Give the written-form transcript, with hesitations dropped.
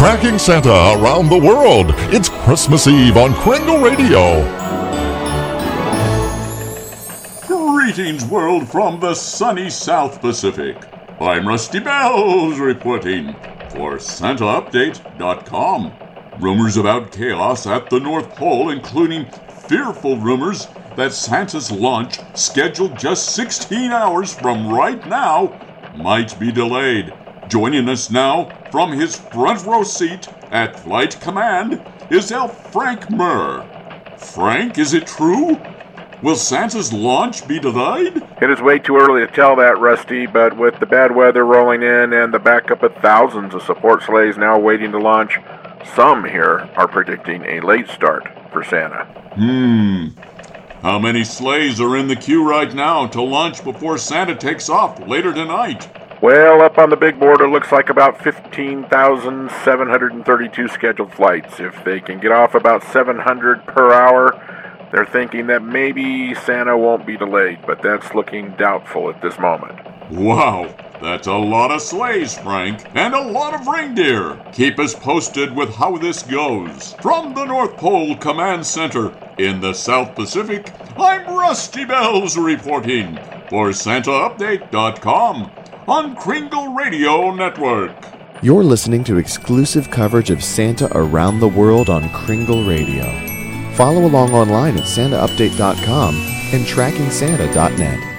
Tracking Santa around the world. It's Christmas Eve on Kringle Radio. Greetings, world, from the sunny South Pacific. I'm Rusty Bells reporting for SantaUpdate.com. Rumors about chaos at the North Pole, including fearful rumors that Santa's launch, scheduled just 16 hours from right now, might be delayed. Joining us now from his front row seat at Flight Command is Elf Frank Murr. Frank, is it true? Will Santa's launch be delayed? It is way too early to tell that, Rusty, but with the bad weather rolling in and the backup of thousands of support sleighs now waiting to launch, some here are predicting a late start for Santa. How many sleighs are in the queue right now to launch before Santa takes off later tonight? Well, up on the big board, it looks like about 15,732 scheduled flights. If they can get off about 700 per hour, they're thinking that maybe Santa won't be delayed, but that's looking doubtful at this moment. Wow, that's a lot of sleighs, Frank, and a lot of reindeer. Keep us posted with how this goes. From the North Pole Command Center in the South Pacific, I'm Rusty Bells reporting for SantaUpdate.com on Kringle Radio Network. You're listening to exclusive coverage of Santa around the world on Kringle Radio. Follow along online at SantaUpdate.com and TrackingSanta.net.